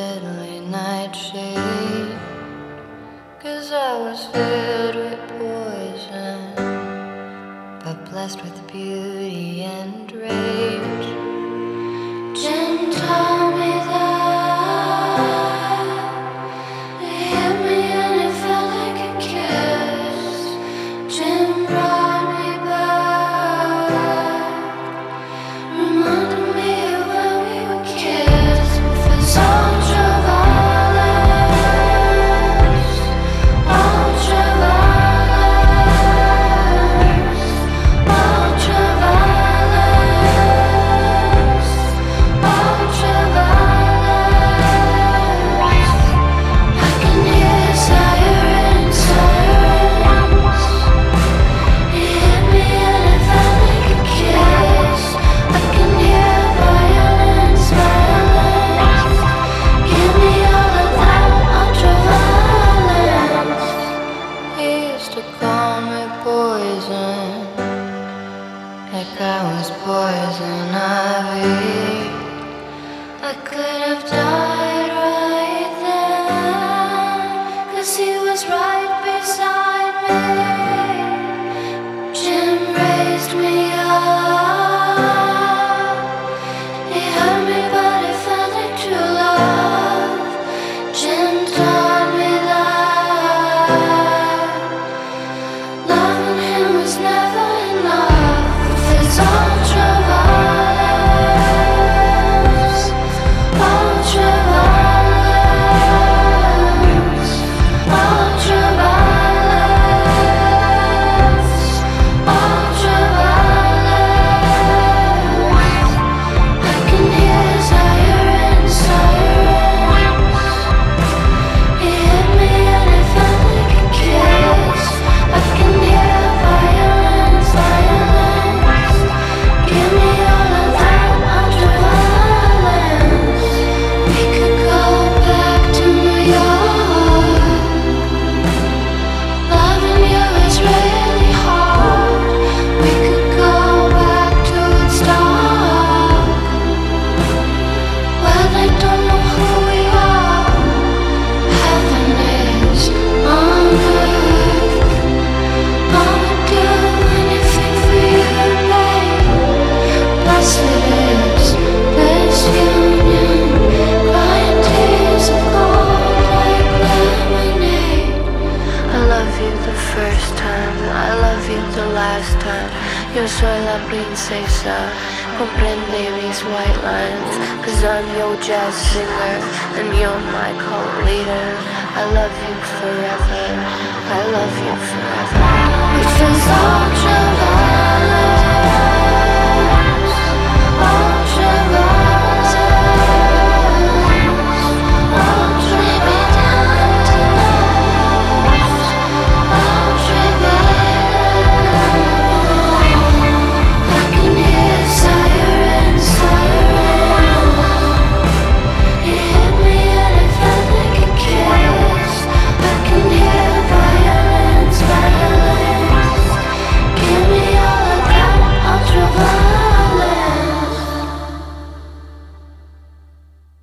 deadly nightshade, 'cause I was filled with poison, but blessed with beauty and rage. Jim told me that it hit me and it felt like a kiss. Jim brought me back, reminded me of when we were kids. With ultraviolence, ultraviolence, ultraviolence, ultraviolence. I can hear sirens, sirens. It hit me and it felt like a kiss. I can hear violence, violence. Give me all of that ultraviolence. He used to call me poison, like I was poison ivy. I could have died right then, 'cause he was right beside me. Jim raised me up. He hurt me, but it felt like true love. Jim taught me that loving him was never enough. It's ultraviolence, ultraviolence, ultraviolence, ultraviolence. I can hear sirens, sirens. It hit me and it felt like a kiss. I can hear violence, violence. Give me all of that ultraviolence. We could go back to New York. Loving you is really hard. We could go back to Woodstock. Well, they don't know who we are. Heaven is on earth. I would do anything for you, babe. Blessed is this union, crying tears of gold like lemonade. I love you the first time, I love you the last time. Yo soy la princesa, comprende mis white lines, 'cause I'm your jazz singer and you're my cult leader. I love you forever, I love you forever. It feels ultraviolence.